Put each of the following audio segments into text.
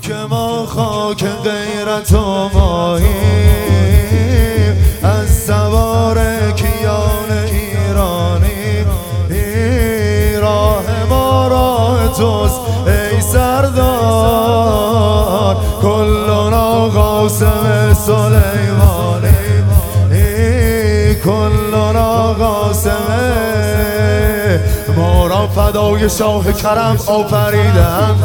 که ما خاک غیرت و ماییم، از سوار کیان ایرانی. راه ما راه توست ای سردار، کلنا قاسم سلیمانی. کلنا قاسم. ما را فدای شاه کرم آفریدن،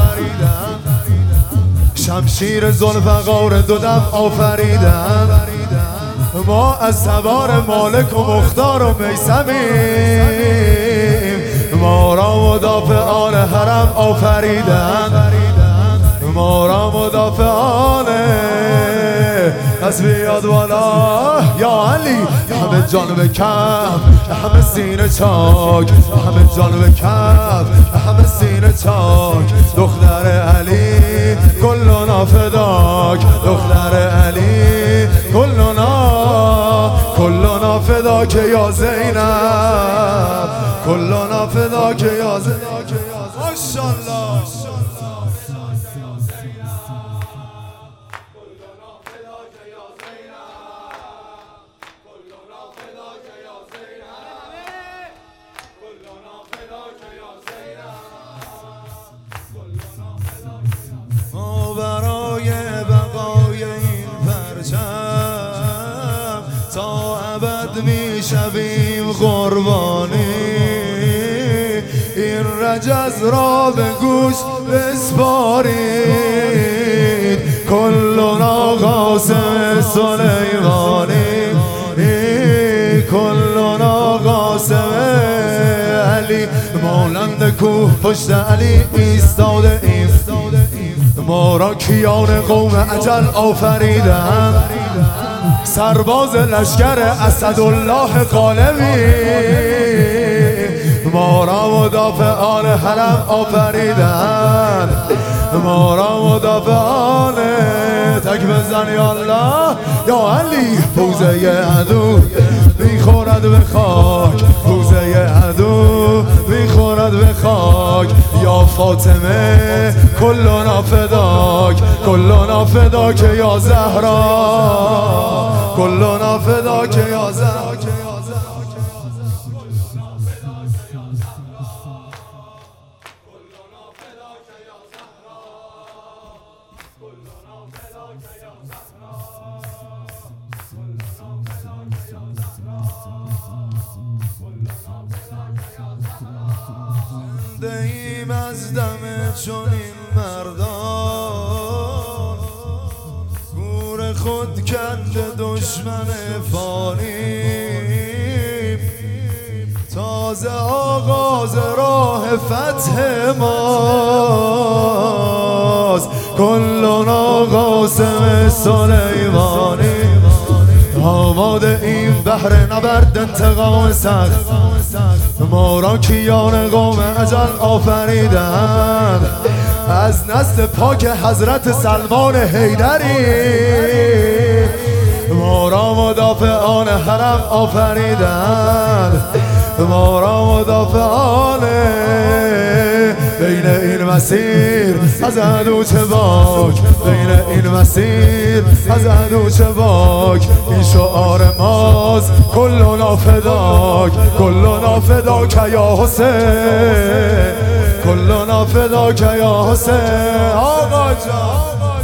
شمشیر ذوالفقار دو دم آفریدن. ما از سوار مالک و مختار و میثمیم، ما را مدافعان حرم آفریدن. ما را مدافعان از بیاد والا یا علی. همه جانب کف، همه سینه چاک، همه جانب کف، همه سینه چاک. دختر علی کلنا فداک، دختر علی کلنا فداک یا زینب، کلنا فداک یا زینب. ماشاءالله. ما برای بقای این پرچم تا ابد میشویم قربانی. این رجز را به گوش بسپارید، کلنا قاسم سلیمانی. کلنا قاسم علی. مانند کوه پشت علی ایستاده ایم، ما را کیان قوم اجل آفریدن. سرباز لشکر اسدالله غالبی، ما را مدافعان حرم آفریدن. ما را مدافعان تک بزن یا الله یا علی. پوزه عدو میخورد به خاک، پوزه عدو میخورد به خاک. یا فاطمه کلنا فداک، کلنا فداک یا زهرا، کلنا فداک یا زهرا. دهیم از دم چنین مردان، گور خود کنده دشمن فانیم. تازه آغاز راه فتح ماست، کلنا قاسم سلیمانی. آماده این بحر نبرد انتقام سخت، ما را کیان قوم اجل آفریدن. از نسل پاک حضرت سلمان حیدری، ما را مدافعان حرم آفریدن. ما را مدافعان بین این مسیر از عدو چه باک، بین این مسیر از عدو چه باک. این شعار ماست کلنا فداک، کلنا فداک یا حسین، کلنا فداک یا حسین. آقا جان